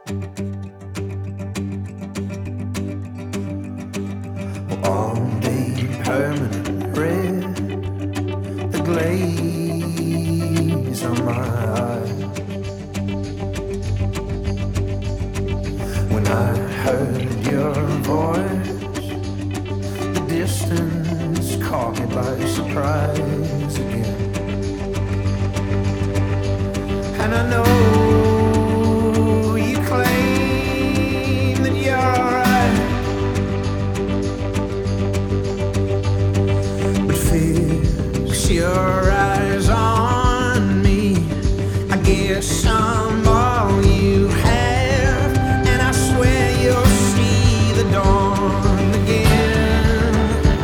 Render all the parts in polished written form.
All day permanent red, the glaze on my eyes. When I heard your voice, the distance caught me by surprise again. And I know you claim that you're right, but fix your eyes on me. I guess I'm all you have, and I swear you'll see the dawn again.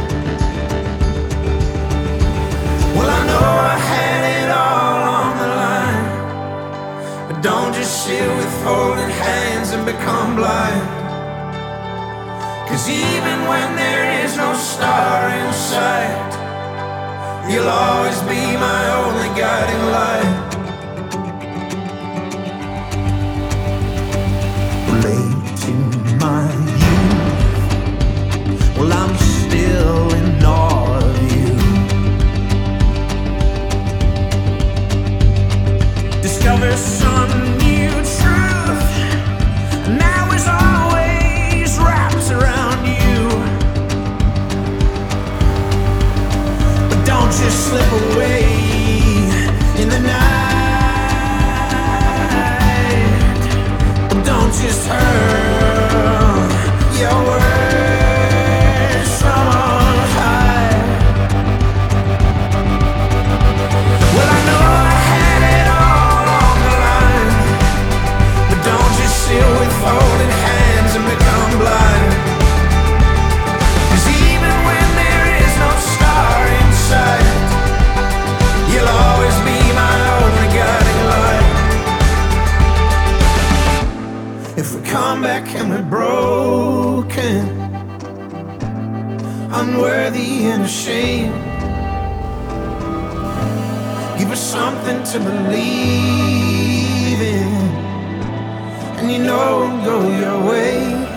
Well, I know I had it all on the line, but don't just sit with folded hands and become blind. 'Cause even when there is no star in sight, you'll always be my only guiding light. Late to my youth, well, I'm still in awe of you. Discover some new truth, now is always wrapped around you. But don't just slip away in the night. Don't just hurl your words from on high. Well, I know I had it all on the line, but don't just sit with folded hands and become blind. 'Cause even when there is no star in sight, you'll always be my only guiding light. If we come back and we're broken, unworthy and ashamed, give us something to believe in, and you know it'll go your way.